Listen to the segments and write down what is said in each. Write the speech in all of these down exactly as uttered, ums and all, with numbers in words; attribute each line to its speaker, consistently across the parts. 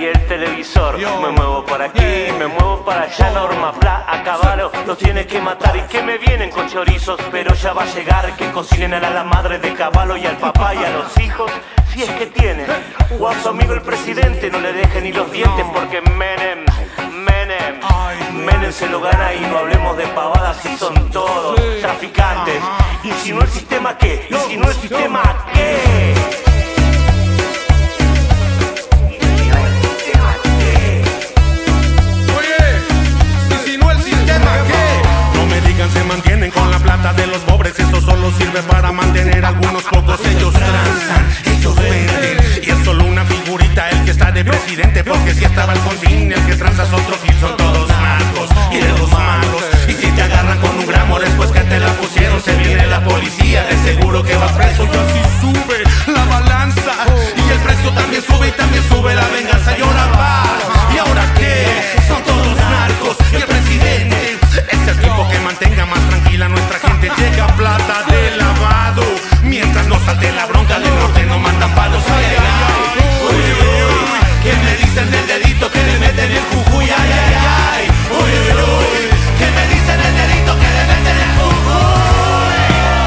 Speaker 1: y el televisor. Me muevo por aquí, me muevo para allá. Norma Pla, a caballo, los tiene que matar. Y que me vienen con chorizos, pero ya va a llegar. Que cocinen a la madre de caballo y al papá y a los hijos, si es que tienen. O a su amigo el presidente, no le dejen ni los dientes. Porque Menem, Menem, Menem se lo gana. Y no hablemos de pavadas si son todos traficantes. Y si no el sistema, ¿qué? Y si no el sistema, ¿qué?
Speaker 2: Se mantienen con la plata de los pobres, eso solo sirve para mantener a algunos pocos. Ellos transan, ellos venden, y es solo una figurita el que está de presidente. Porque si estaba Alfonsín, el que transa es otro y son todos narcos y de los malos. Y si te agarran con un gramo después que te la pusieron, se viene la policía, de seguro que va preso. Y así sube la balanza, y el precio también sube, y también sube la venganza. Y ahora va, ¿y ahora qué? Son todos narcos, y el presidente es el tipo que mantenga más tranquila a nuestra gente. Llega plata de lavado, mientras no salte la bronca del norte no mandan palos. Ay, ay, ay, uy, uy, ¿qué me dicen del dedito que le meten el Jujuy? Ay, ay, ay, uy, uy, uy, ¿qué me dicen del dedito que le meten el Jujuy?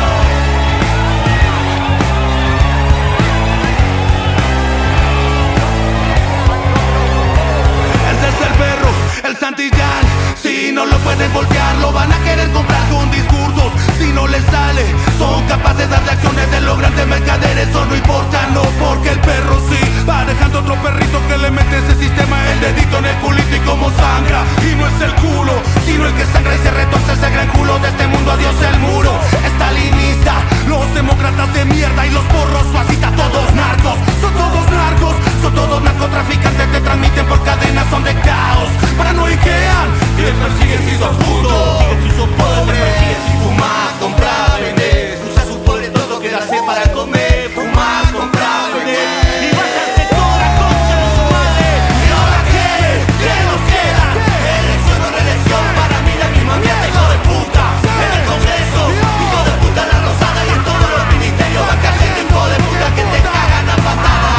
Speaker 2: Ese es el perro, el Santillán. Si no lo pueden voltear, lo van a querer comprar con discursos. Si no les sale, son capaces de dar acciones de los grandes mercaderes. Eso no importa, no, porque el perro sí va dejando otro perrito que le mete ese sistema el dedito en el culito. Y como sangra, y no es el culo, sino el que sangra y se retorce ese gran culo. De este mundo adiós el muro estalinista, los demócratas de mierda y los porros fascistas. Todos narcos, son todos narcos, son todos narcotraficantes. Te transmiten por cadenas, son de caos, paranoiquean. Te persiguen si sos puto, si sos pobre, te persiguen si fumás, comprás, vendés. Usas su pobre todo que hace para comer, fumás, comprás, vendés. Y bajarse toda la concha de su madre. ¿Y ahora qué? ¿Qué nos queda? Elección o reelección, para mí la misma mierda, hijo de puta. En el Congreso, hijo de puta la Rosada. Y en todos los ministerios va a caer gente, hijo de puta, que te cagan a patadas.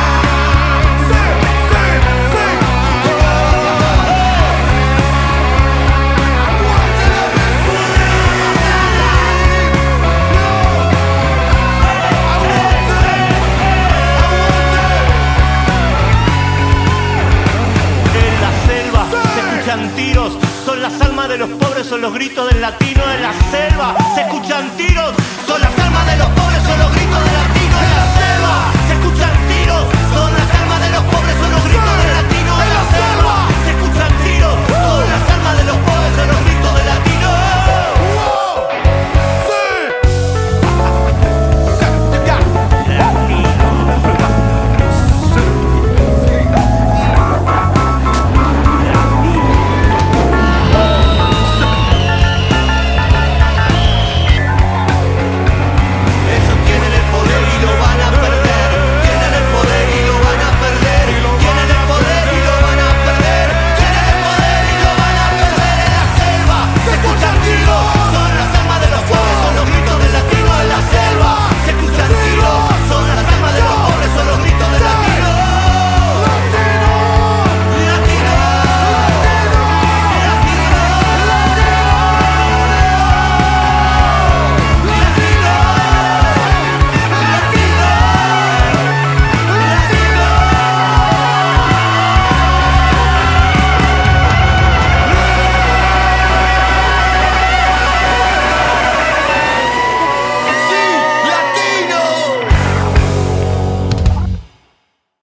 Speaker 2: Tiros, son las almas de los pobres, son los gritos del latino. En la selva se escuchan tiros, son las almas de los pobres, son los gritos del latino.